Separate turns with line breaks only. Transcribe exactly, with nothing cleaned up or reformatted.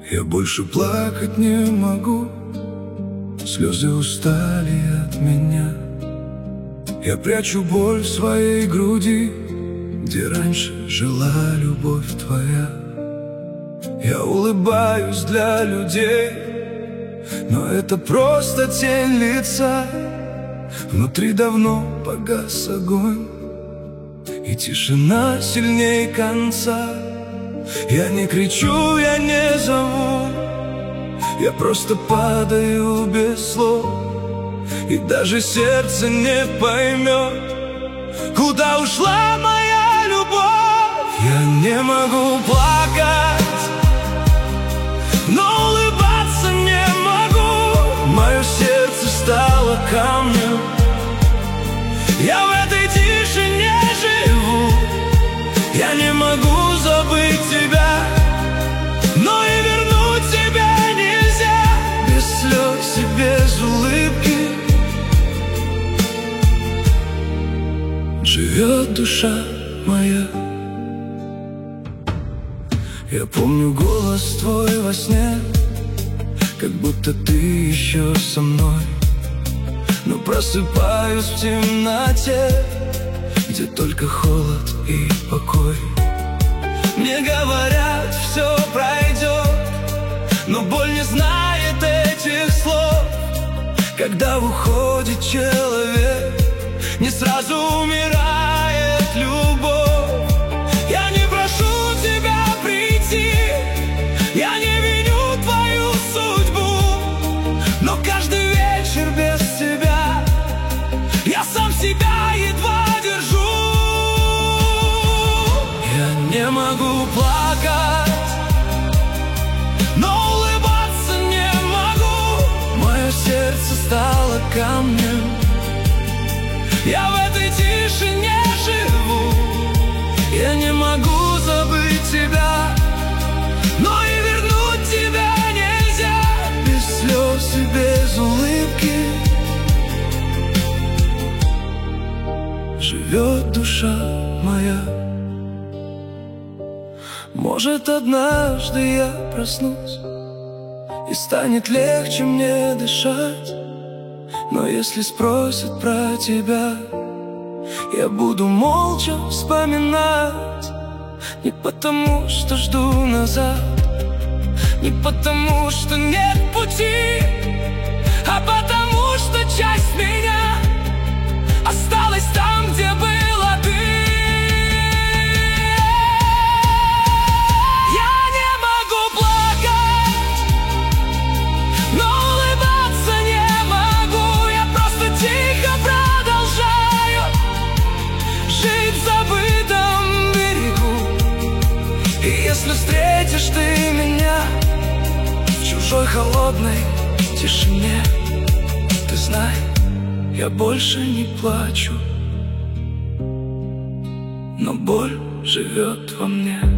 Я больше плакать не могу, слезы устали от меня. Я прячу боль в своей груди, где раньше жила любовь твоя. Я улыбаюсь для людей, но это просто тень лица. Внутри давно погас огонь, и тишина сильней конца. Я не кричу, я не зову, я просто падаю без слов. И даже сердце не поймет, куда ушла моя любовь. Я не могу плакать, но улыбаться не могу. Мое сердце стало камнем, я в этой тишине живу. Я не могу забыть тебя, но и вернуть тебя нельзя. Без слез и без улыбки живет душа моя. Я помню голос твой во сне, как будто ты еще со мной. Но просыпаюсь в темноте, где только холод и покой. Мне говорят, все пройдет, но боль не знает этих слов. Когда уходит человек, не сразу умирает любовь. Я не прошу тебя прийти, я не виню твою судьбу, но каждый вечер без тебя я сам себя едва держу. Я не могу плакать, но улыбаться не могу. Мое сердце стало камнем, я в этой тишине живу. Я не могу забыть тебя, но и вернуть тебя нельзя. Без слез и без улыбки живет душа моя. Может, однажды я проснусь, и станет легче мне дышать. Но если спросят про тебя, я буду молча вспоминать. Не потому, что жду назад, не потому, что нет пути, а потому, что часть меня осталась там, где была ты. Я не могу плакать, но улыбаться не могу. Я просто тихо продолжаю жить в забытом берегу. И если встретишь ты меня в чужой холодной тишине, ты знай, я больше не плачу, но боль живет во мне.